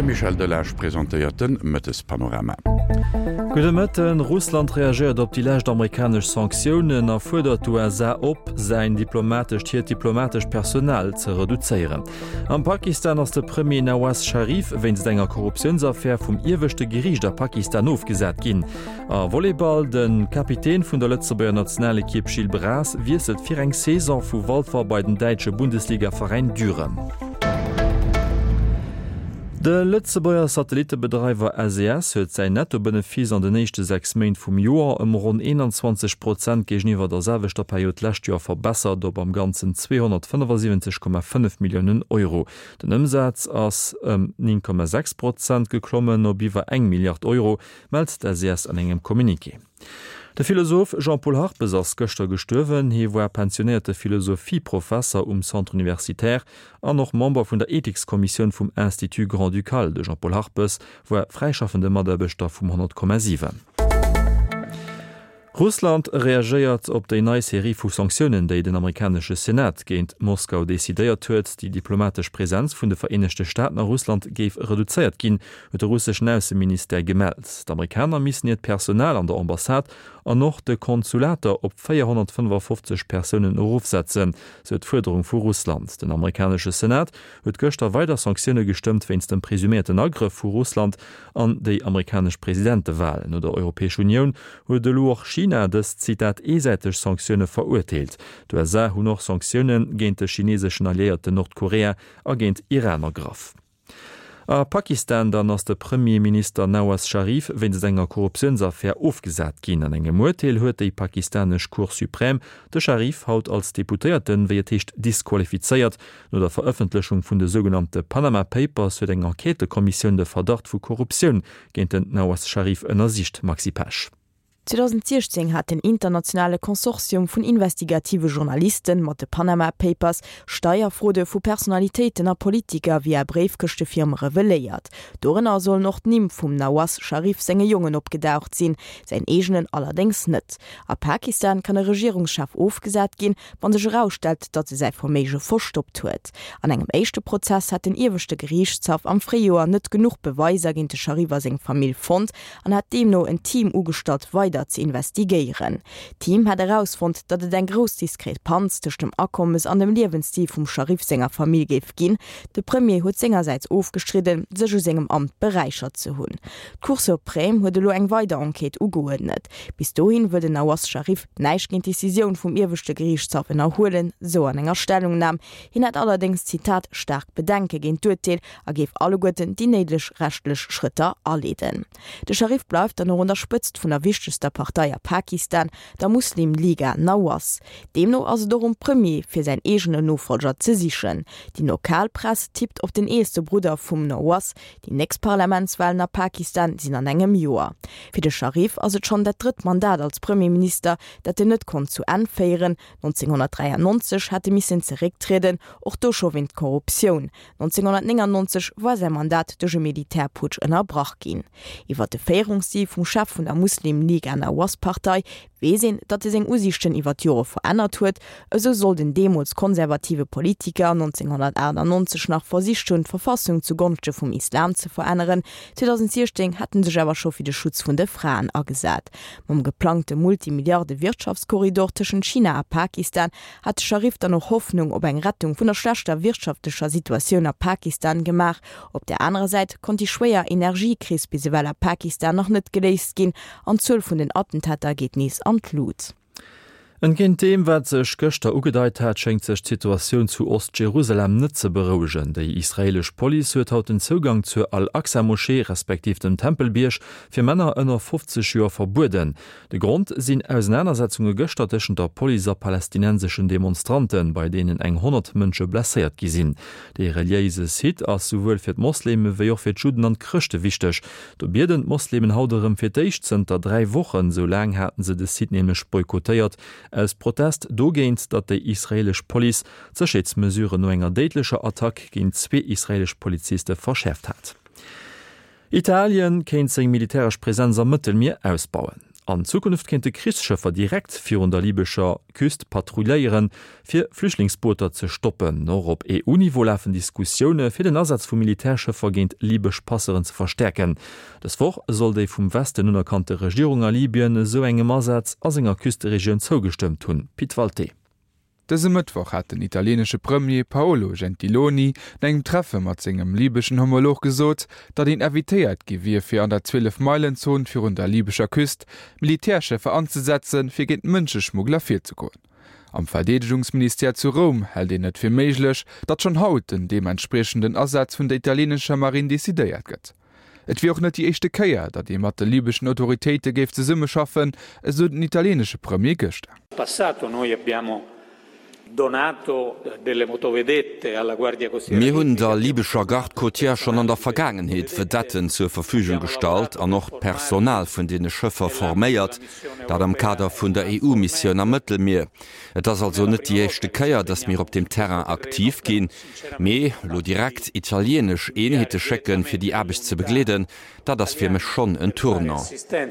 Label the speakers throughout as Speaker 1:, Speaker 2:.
Speaker 1: De Michel Delage präsentéierten Mëttes Panorama.
Speaker 2: Gute Mëtten, Russland reagiert op die lächt amerikasch Sanktionen a fordert USA op, sein diplomatisch Personal ze reduzéieren. Am Pakistan ass de Premier Nawaz Sharif wenns enger Korruptionsaffaire vum irwechte Gericht der Pakistan aufgesät ginn. A Volleyball den Kapitän vun der Lützeburger Nationalkipp Gilles Bras wieset fir eng Saison vu Waldfahr bei den Deitsche Bundesligaverein Düren. De Lützeburger Satellitebedreiber SES huet sei Nettobenefis an de nächste 6 Mäint vum Joar rund 21% géiwwer der selwechter Periode lächt Joer verbessert op am ganzen 275,5 Millionen Euro. Den Umsatz ass 9,6% geklommen op iwwer 1 Milliard Euro, meldt der SES an engem Kommuniqué. Der Philosoph Jean-Paul Harpes ass gëchter gestøwen, he war pensionierte Philosophieprofessor Centre Universitaire an noch Member vun der Ethikskommission vum Institut Grand Ducal de Jean-Paul Harpes, wo freischaffende Maderbeter vum 100,7. Russland reagiert op de neue Serie vu Sanktionen, déi den amerikanische Senat géint Moskau desideiert huet, die diplomatisch Präsenz vun de Vereinigte Staaten nach Russland géif reduziert ginn, huet der russische Außenminister gemeldt. D'Amerikaner missen net Personal an der Ambassade an noch de Konsulater op 455 Personen aufsetzen, so d Forderung vu Russland. Den amerikanische Senat huet gëchter weiter Sanktionen gestimmt, wenns dem presumierten Angriff vu Russland an déi amerikasch Präsidentewahl. No der Europäische Union huet de Loch China des Zitat esäiteg Sanktionen verurteilt. Du hun noch Sanktionen géint de chinesischen Alliierte Nordkorea a géint Iraner Graf. A Pakistan dann ass der Premierminister Nawaz Sharif wenn se enger Korruptionsaffaire aufgesat ginn an engem Urteil huet dei pakistanisch Cour Supreme de Sharif haut als Deputierten wéi techt disqualifizeiert no der Veröffentlichung vun de sogenannte Panama Papers fir eng Enquetekommission de Verdacht vu Korruption géint den Nawaz Sharif ënner Sicht Maxi Pasch.
Speaker 3: 2016 hat den internationale Konsortium vun investigative Journalisten mat de Panama Papers Steuerfraude vu Personalitäten a Politiker wie Briefköchte Firmen reveléiert. Dorenner soll noch nimm vum Nawaz Sharif senge Jungen opgedaucht sinn, sein egenen allerdings net. A Pakistan kann der Regierungschef aufgesat gin, wann sech herausstellt, dat se sei Formege verstoppt huet. An engem echte Prozess hat den irwechte Gerichtshof am Frühjahr net genug Beweiser gin de Sharifa seg Familie fand an hat dem no ein Team ugestattet weiter zu investigieren. Team hat herausfund, dat et en gros Diskrepanz zwischen dem Akkommes an dem Lebensstil vum Sharif senger Familie gef gin. De Premier huet sengerseits aufgestritten, sech segem Amt bereichert zu hunn. Cour Supreme huet lo eng weiter Enquete ugeordnet. Bis dahin würde Nawaz Sharif neisch gegen die Decision vom irwechte Gerichtshof erholen, so an enger Stellungnahme. Hin hat allerdings Zitat stark Bedenke gegen Urteil, gef alle Guten die nedlech rechtlech Schritte erleden. Der Sharif bleibt dann noch unterstützt von der wichtigsten Partei Pakistan, der Muslimliga Nawaz. Demno also darum Premier für sein egene Nachfolger zu sichern. Die Lokalpresse tippt auf den ersten Bruder vom Nawaz. Die nächste Parlamentswahl nach Pakistan sind an engem Jahr. Für den Sharif also schon der dritte Mandat als Premierminister, das er nicht konnte zu anfeiern. 1993 hatte er zurücktreten, auch durch schon Korruption. 1999 war sein Mandat durch einen Militärputsch unterbrochen gehen. Über die Feierungssieg vom Chef von der Muslimliga Nawaz-Partei wesinn, dat es eng Usichten iwwer Jore verändert huet, eso soll den Demos konservative Politiker 1991 nach Vorsichtstund Verfassung zugunste vum Islam zu verändern. 2016 hatten sech awer schon fir de Schutz vun de Frauen agesat. Mam geplante multimilliarde Wirtschaftskorridor zwischen China a Pakistan hat Sharif dann noch Hoffnung op eng Rettung vun der schlechter wirtschaftlicher Situation a Pakistan gemacht. Op der anderen Seite konnte die schwer Energiekrise bisweiler Pakistan noch net geleist gin, an 12 vun den Attentater geht nies an Lut.
Speaker 2: Entgent dem, wat sech gëchter ugedeit hat, schenkt sech Situation zu Ostjerusalem net ze berougen. Dei israelisch Police huet haut den Zugang zur Al-Aqsa-Moschee respektiv dem Tempelbiersch fir Männer ënner 50 Joer verbuden. De Grund sinn Auseinandersetzunge gëchterteschen der Poliser palästinensischen Demonstranten, bei denen eng 100 Mënsche blessiert gisinn. De reliise Sit ass sowohl fir d'Mosleme wéi och fir d'Juden an Christe wichtech. Do bierden Moslemen hauderem fir d'Eichtzenter 3 Wochen, so lang hatten se de Sit nämlich boykottéiert, als Protest dogéint, dat de israelisch Police Zerschiedsmesure no enger deitlecher Attack gegen 2 israelisch Polizisten verschärft hat. Italien kennt seg militärisch Präsenz am Mittelmeer ausbauen. An Zukunft kennt de Christschëffer direkt fir der libyscher Küst patrouilléieren fir Flüchtlingsbooter ze stoppen. Nor op EU-Niveau lafen Diskussionune fir den Ersatz vum Militärschëffer géint libysch Passeren ze verstärken. Deswoch soll déi vum Westen unerkannte Regierung a Libyen so engem Ersatz as enger Küsteregion zougestimmt hunn. Piet Walté.
Speaker 4: Dese Mittwoch hat den italiensche Premier Paolo Gentiloni engem Treffe mat engem libyschen Homolog gesot, dat den evitéiert gewir fir an der 12-Meilen-Zone fir der libyscher Küst Militärschiffe anzusetzen, fir gint Mënscheschmuggler fir zu goen. Am Verdedigungsminister zu Rom hält net fir méiglech, dat schon hauten dem entsprechenden Ersatz vun der italienscher Marine desideiert gëtt. Et wie auch net die echte Käier, dat de mat de libyschen Autoritéite geif ze Summe schaffen, eso den italiensche Premier gëcht.
Speaker 5: Mir hunn der libyscher Gardkotier schon an der Vergangenheet fir Datten zur Verfügung stalt an noch Personal vun dee Schëffer forméiert, dat am Kader vun der EU-Mission am Mëttelmeer. Et ass also net die echte Käier, dats mir op dem Terrain aktiv ginn, méi lo direkt italienisch Eenheete schecken fir die Arbeit ze begleden, da das fir mech schon en Turner.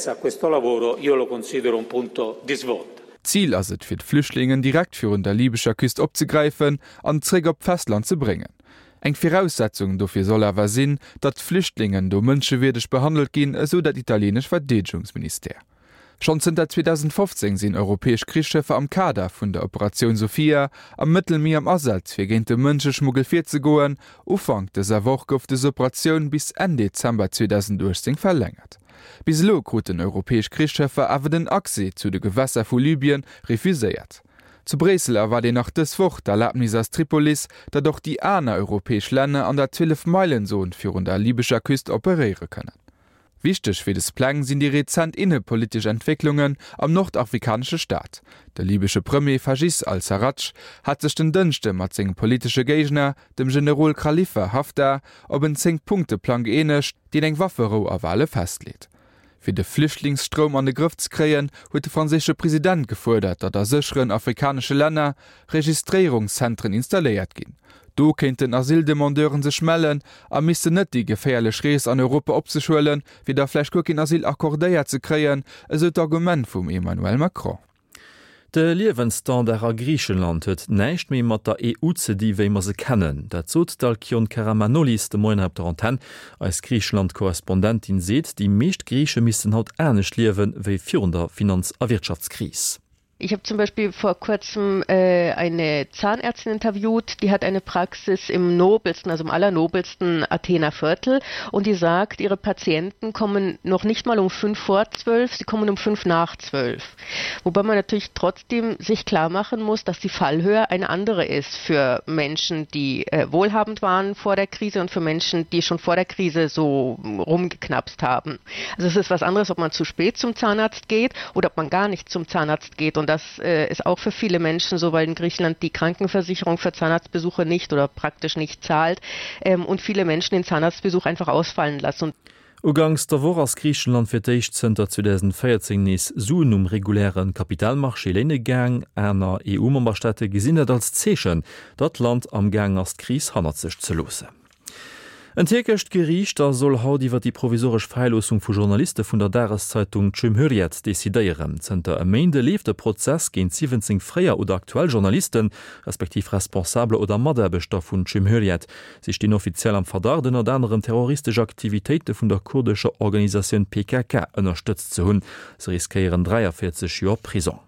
Speaker 4: Ziel as et fir Flüchtlingen direkt für der libyscher Küst opzegreifen an d'Träger op Festland zu bringen. Eng Voraussetzung dofir soll awer sinn, dat Flüchtlingen do mënschewerdech behandelt gin, eso dat italienisch Verdedigungsminister. Schon sind 2015 sinn europäesch Kriechschiffe am Kader vun der Operation Sophia am Mittelmeer am Ersatz fir géint de Mënscheschmuggel 4 ze goen, ufang des Woch gouf des Operationun bis Ende Dezember 2018 verlängert. Bis lo krut den europäesch Kriechschëffer awer den Akse zu de Gewässer vu Libyen refuséiert. Zu Bresel war de nach des Woch der Erlaubnis aus Tripolis, dat doch die aner europäesch Länne an der 12-Meilen-Zone fir der libyscher Küst operiere können. Wichtig fir des Plan sind die rezent innepolitische Entwicklungen am nordafrikanische Staat. Der libysche Premier Fajis al-Sarraj hat sich den Dünchte mat seg politische Gegner, dem General Khalifa Haftar, op en 10-Punkte-Plan geähnigt, den eng Waffero a Wale festlegt. Für de Flüchtlingsstrom an de Griff zu kreen, huet der französische Präsident gefordert, dat sicheren afrikanische Länder Registrierungszentren installiert gin. Do kennt den Asildemandeuren se schmellen, a misse net die gefährliche Rees an Europa opzuschwellen, wie der Fleischkuck in Asyl akkordéiert zu kreen, eso d'Argument vum Emmanuel Macron.
Speaker 2: De Liewensstandard a Griechenland huet näicht méi mat der EU ze die wéimer se kennen. Dat zot Dalkion Karamanolis de Moin der Antenne als Griechenland-Korrespondentin seet, die meescht Grieche missen haut ernstnecht liewen wéi virnder Finanz- a Wirtschaftskris.
Speaker 6: Ich habe zum Beispiel vor kurzem eine Zahnärztin interviewt, die hat eine Praxis im nobelsten, also im allernobelsten Athener Viertel und die sagt, ihre Patienten kommen noch nicht mal um 5 vor 12, sie kommen um 5 nach 12. Wobei man natürlich trotzdem sich klar machen muss, dass die Fallhöhe eine andere ist für Menschen, die wohlhabend waren vor der Krise und für Menschen, die schon vor der Krise so rumgeknapst haben. Also es ist was anderes, ob man zu spät zum Zahnarzt geht oder ob man gar nicht zum Zahnarzt geht. Und das ist auch für viele Menschen so, weil in Griechenland die Krankenversicherung für Zahnarztbesuche nicht oder praktisch nicht zahlt und viele Menschen den Zahnarztbesuch einfach ausfallen lassen.
Speaker 2: Ugangs der Woche aus Griechenland fir d'Eichtzenter 2014 nees Suen regulären Kapitalmarché Lennegang einer EU-Memberstätte gesinnet als Zeechen, dat Land am Gang as Kris hannert sech ze lose. Ein Türkisch Gerichter soll haut iwwer die provisorisch Freilosung vu Journalisten vun der Dareszeitung Cumhuriyet desideieren. Zter Mende lief der Prozess gegen 17 freier oder aktuell Journalisten, respektiv responsable oder Maderbestoff vun Cumhuriyet. Sie stehen offiziell am Verdacht oder anderen terroristische Aktivitäten vun der kurdischer Organisation PKK unterstützt zu hunn. Sie riskieren 43 Jahre Prison.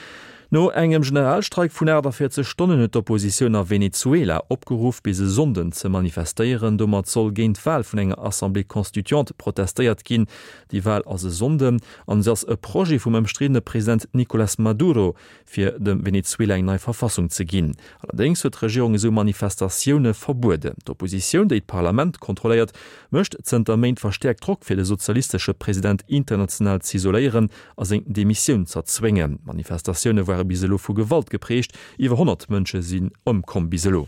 Speaker 2: No engem Generalstreik vun 40 Stunden et Opposition a Venezuela opgeruf bis se Sonden ze manifestieren, do mat zoll géint Wahl vun enger Assemblée Konstituant protestéiert ginn, die Wahl as se Sonden an sers e Pro vum emstridene Präsident Nicolás Maduro fir dem Venezuela eng neii Verfassung ze ginn. Allerdings huet Regierung so Manifestationioune verbude. D'Opposition, déi d Parlament kontrolliert, mëcht Zterméint verstärkt Druck fir de sozialistische Präsident international zu isolieren as eng Demissionioun zerzwingen. Manifestationioune waren biselo vu Gewalt geprecht, iwwer 100 Mënsche sinn omkom biselo.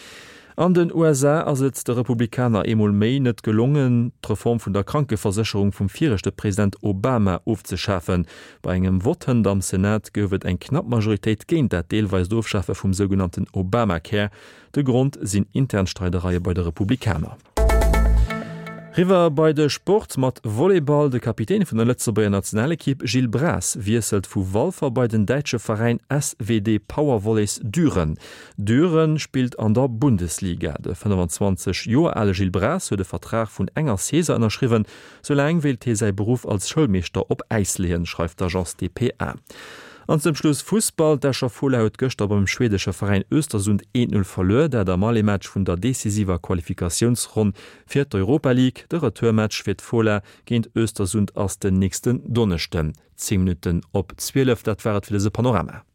Speaker 2: An den USA as et der Republikaner emul méi net gelungen, d'Reform vun der Krankeversicherung vum virchte Präsident Obama aufzuschaffen. Bei engem Woten am Senat gowet eng knapp Majoritéit géint dat Deelweis Doofschaffe vum sogenannten Obamacare. De Grund sinn Internstreitereiie bei der Republikaner. River bei de Sport mat Volleyball de Kapitän vun der Lützeburger Nationalkipp Gilles Bras wieselt vu Wolfer bei den deitsche Verein SWD Powervolleys Düren. Düren spielt an der Bundesliga. De 25 Joer alle Gilles Bras hue de Vertrag vun enger Caesar ënnerschriwen, so lang wild he sei Beruf als Schulmeester op Eis lehen, schreibt d'Agence DPA. An zum Schluss Fußball der Schafola huet gëster beim schwedesche Verein Östersund 1-0 verlor, der der Malematch vun der decisiver Qualifikationsrunde fir d'Europa League, der Retourmatch fir d'Fola géint Östersund ass den nächsten Donnerchten. 10 Minuten op 12, dat wäret fir dese Panorama.